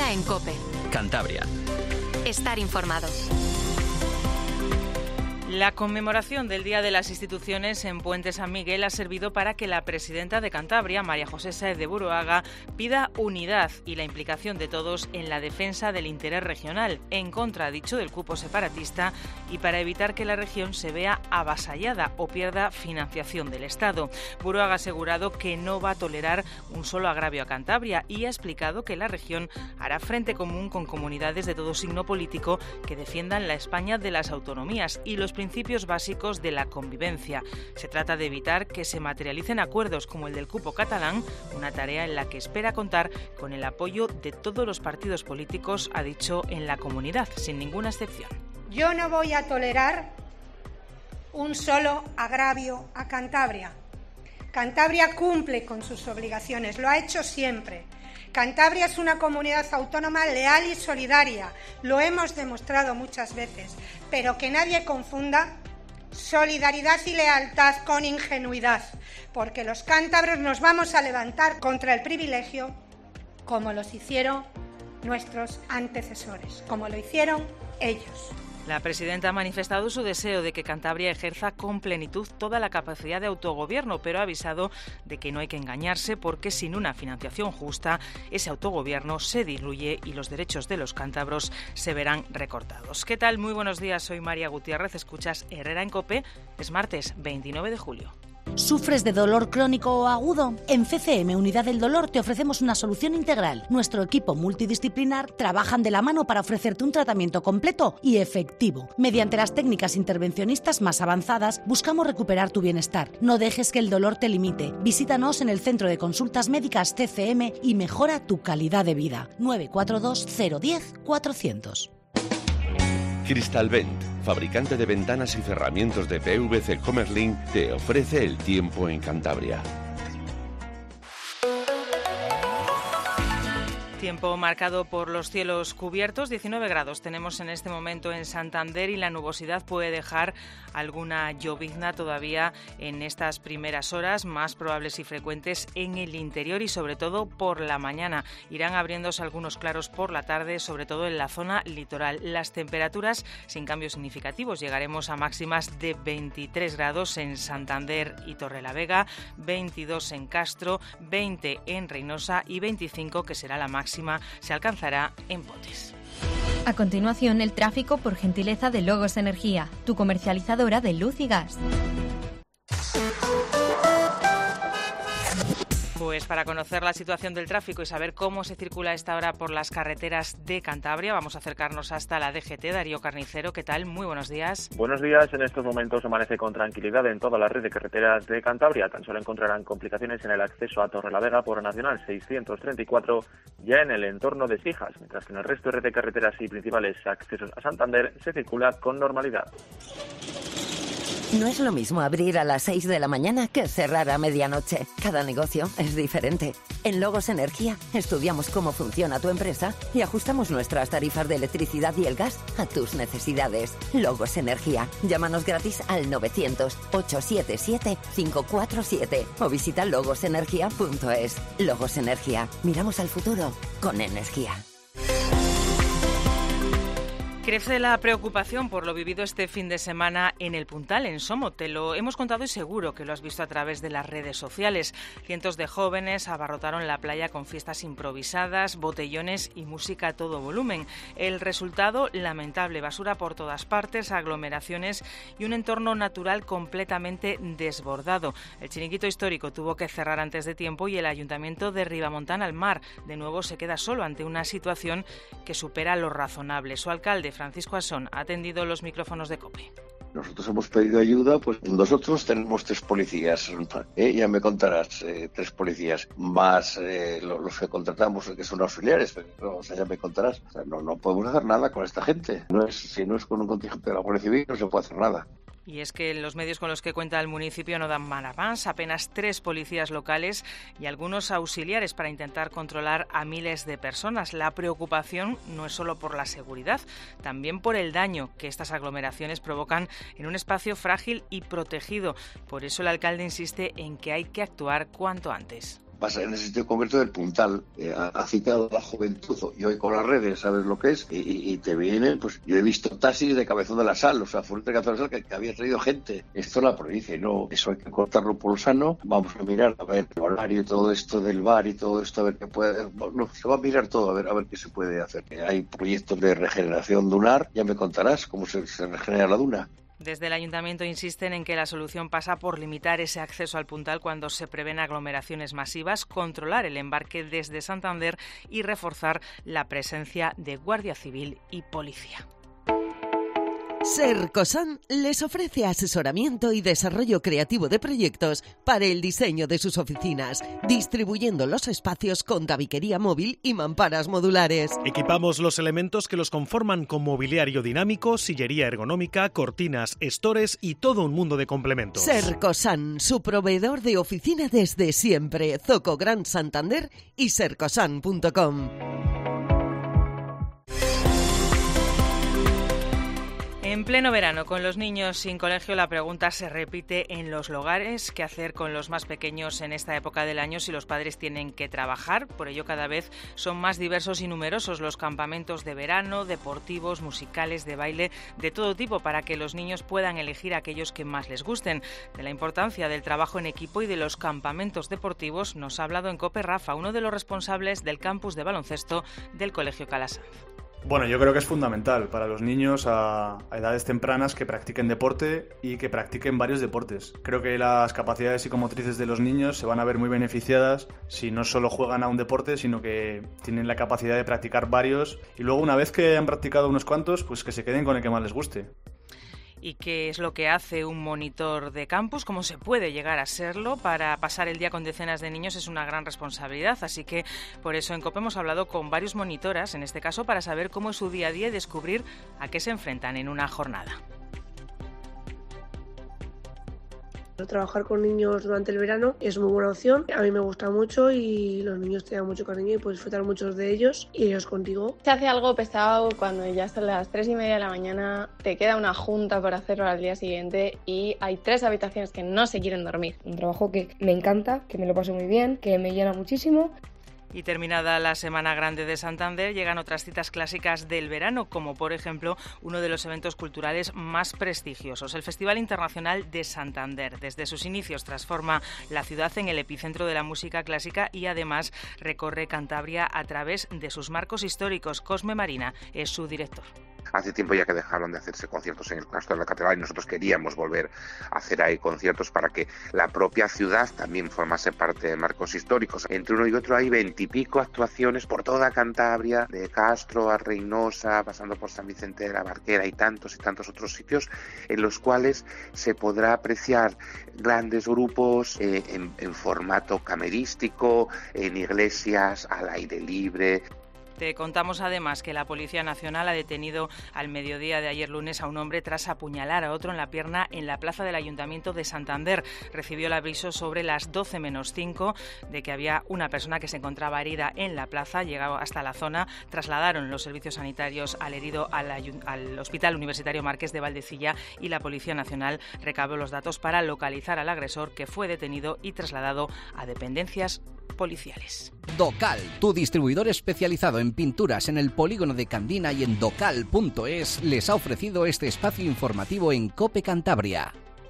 Herrera en COPE. Cantabria. Estar informado. La conmemoración del Día de las Instituciones en Puente San Miguel ha servido para que la presidenta de Cantabria, María José Sáez de Buruaga, pida unidad y la implicación de todos en la defensa del interés regional, en contra, ha dicho, del cupo separatista y para evitar que la región se vea avasallada o pierda financiación del Estado. Buruaga ha asegurado que no va a tolerar un solo agravio a Cantabria y ha explicado que la región hará frente común con comunidades de todo signo político que defiendan la España de las autonomías y los principios básicos de la convivencia. Se trata de evitar que se materialicen acuerdos como el del cupo catalán, una tarea en la que espera contar con el apoyo de todos los partidos políticos, ha dicho, en la comunidad, sin ninguna excepción. Yo no voy a tolerar un solo agravio a Cantabria. Cantabria cumple con sus obligaciones, lo ha hecho siempre. Cantabria es una comunidad autónoma leal y solidaria, lo hemos demostrado muchas veces, pero que nadie confunda solidaridad y lealtad con ingenuidad, porque los cántabros nos vamos a levantar contra el privilegio como los hicieron nuestros antecesores, como lo hicieron ellos. La presidenta ha manifestado su deseo de que Cantabria ejerza con plenitud toda la capacidad de autogobierno, pero ha avisado de que no hay que engañarse porque sin una financiación justa ese autogobierno se diluye y los derechos de los cántabros se verán recortados. ¿Qué tal? Muy buenos días, soy María Gutiérrez, escuchas Herrera en COPE, es martes 29 de julio. ¿Sufres de dolor crónico o agudo? En CCM Unidad del Dolor te ofrecemos una solución integral. Nuestro equipo multidisciplinar trabajan de la mano para ofrecerte un tratamiento completo y efectivo. Mediante las técnicas intervencionistas más avanzadas, buscamos recuperar tu bienestar. No dejes que el dolor te limite. Visítanos en el Centro de Consultas Médicas CCM y mejora tu calidad de vida. 942 010 400. Crystalvent, fabricante de ventanas y cerramientos de PVC Comerlin, te ofrece el tiempo en Cantabria. Tiempo marcado por los cielos cubiertos, 19 grados tenemos en este momento en Santander y la nubosidad puede dejar alguna llovizna todavía en estas primeras horas, más probables y frecuentes en el interior y sobre todo por la mañana. Irán abriéndose algunos claros por la tarde, sobre todo en la zona litoral. Las temperaturas sin cambios significativos, llegaremos a máximas de 23 grados en Santander y Torrelavega, 22 en Castro, 20 en Reynosa y 25, que será la máxima, se alcanzará en Potes. A continuación, el tráfico por gentileza de Logos Energía, tu comercializadora de luz y gas. Pues para conocer la situación del tráfico y saber cómo se circula a esta hora por las carreteras de Cantabria, vamos a acercarnos hasta la DGT. Darío Carnicero, ¿qué tal? Muy buenos días. Buenos días. En estos momentos amanece con tranquilidad en toda la red de carreteras de Cantabria. Tan solo encontrarán complicaciones en el acceso a Torrelavega por Nacional 634, ya en el entorno de Sijas, mientras que en el resto de red de carreteras y principales accesos a Santander se circula con normalidad. No es lo mismo abrir a las 6 de la mañana que cerrar a medianoche. Cada negocio es diferente. En Logos Energía estudiamos cómo funciona tu empresa y ajustamos nuestras tarifas de electricidad y el gas a tus necesidades. Logos Energía. Llámanos gratis al 900-877-547 o visita logosenergia.es. Logos Energía. Miramos al futuro con energía. Crece la preocupación por lo vivido este fin de semana en El Puntal, en Somo. Te lo hemos contado y seguro que lo has visto a través de las redes sociales. Cientos de jóvenes abarrotaron la playa con fiestas improvisadas, botellones y música a todo volumen. El resultado, lamentable: basura por todas partes, aglomeraciones y un entorno natural completamente desbordado. El chiringuito histórico tuvo que cerrar antes de tiempo y el Ayuntamiento de Ribamontana al Mar de nuevo se queda solo ante una situación que supera lo razonable. Su alcalde, Francisco Asón, ha atendido los micrófonos de COPE. Nosotros hemos pedido ayuda, pues nosotros tenemos 3 policías, ya me contarás, 3 policías, más los que contratamos, que son auxiliares, pero, ya me contarás. O sea, no podemos hacer nada con esta gente. Si no es con un contingente de la Guardia Civil, no se puede hacer nada. Y es que los medios con los que cuenta el municipio no dan más, apenas 3 policías locales y algunos auxiliares para intentar controlar a miles de personas. La preocupación no es solo por la seguridad, también por el daño que estas aglomeraciones provocan en un espacio frágil y protegido. Por eso el alcalde insiste en que hay que actuar cuanto antes. pasa en ese sitio concreto del Puntal, ha citado a la juventud, y hoy con las redes sabes lo que es, y te vienen, pues yo he visto taxis de Cabezón de la Sal, o sea, Fuerte Cabezón de la Sal, que había traído gente. Esto es la provincia, y no, eso hay que cortarlo por lo sano. Vamos a mirar, a ver, el horario y todo esto del bar y todo esto, a ver qué puede, no, se va a mirar todo, a ver qué se puede hacer. Hay proyectos de regeneración dunar, ya me contarás cómo se regenera la duna. Desde el Ayuntamiento insisten en que la solución pasa por limitar ese acceso al Puntal cuando se prevén aglomeraciones masivas, controlar el embarque desde Santander y reforzar la presencia de Guardia Civil y Policía. Sercosan les ofrece asesoramiento y desarrollo creativo de proyectos para el diseño de sus oficinas, distribuyendo los espacios con tabiquería móvil y mamparas modulares. Equipamos los elementos que los conforman con mobiliario dinámico, sillería ergonómica, cortinas, estores y todo un mundo de complementos. Sercosan, su proveedor de oficina desde siempre. Zoco Gran Santander y sercosan.com. En pleno verano, con los niños sin colegio, la pregunta se repite en los hogares: ¿qué hacer con los más pequeños en esta época del año si los padres tienen que trabajar? Por ello, cada vez son más diversos y numerosos los campamentos de verano, deportivos, musicales, de baile, de todo tipo, para que los niños puedan elegir aquellos que más les gusten. De la importancia del trabajo en equipo y de los campamentos deportivos nos ha hablado en COPE Rafa, uno de los responsables del campus de baloncesto del Colegio Calasanz. Bueno, yo creo que es fundamental para los niños a edades tempranas que practiquen deporte y que practiquen varios deportes. Creo que las capacidades psicomotrices de los niños se van a ver muy beneficiadas si no solo juegan a un deporte, sino que tienen la capacidad de practicar varios, y luego, una vez que han practicado unos cuantos, pues que se queden con el que más les guste. ¿Y qué es lo que hace un monitor de campus? ¿Cómo se puede llegar a serlo? Para pasar el día con decenas de niños es una gran responsabilidad, así que por eso en COPE hemos hablado con varios monitoras, en este caso para saber cómo es su día a día y descubrir a qué se enfrentan en una jornada. Trabajar con niños durante el verano es muy buena opción. A mí me gusta mucho y los niños te dan mucho cariño y puedes disfrutar muchos de ellos y ellos contigo. Se hace algo pesado cuando ya son las 3:30 de la mañana, te queda una junta para hacerlo al día siguiente y hay 3 habitaciones que no se quieren dormir. Un trabajo que me encanta, que me lo paso muy bien, que me llena muchísimo. Y terminada la Semana Grande de Santander, llegan otras citas clásicas del verano, como por ejemplo uno de los eventos culturales más prestigiosos, el Festival Internacional de Santander. Desde sus inicios transforma la ciudad en el epicentro de la música clásica y además recorre Cantabria a través de sus marcos históricos. Cosme Marina es su director. Hace tiempo ya que dejaron de hacerse conciertos en el claustro de la catedral y nosotros queríamos volver a hacer ahí conciertos para que la propia ciudad también formase parte de marcos históricos. Entre uno y otro hay 20 y pico actuaciones por toda Cantabria, de Castro a Reynosa, pasando por San Vicente de la Barquera y tantos otros sitios en los cuales se podrá apreciar grandes grupos en formato camerístico, en iglesias al aire libre. Te contamos además que la Policía Nacional ha detenido al mediodía de ayer lunes a un hombre tras apuñalar a otro en la pierna en la plaza del Ayuntamiento de Santander. Recibió el aviso sobre las 12:05 de que había una persona que se encontraba herida en la plaza. Llegado hasta la zona, trasladaron los servicios sanitarios al herido al Hospital Universitario Marqués de Valdecilla y la Policía Nacional recabó los datos para localizar al agresor, que fue detenido y trasladado a dependencias policiales. Docal, tu distribuidor especializado en pinturas en el polígono de Candina y en docal.es, les ha ofrecido este espacio informativo en COPE Cantabria.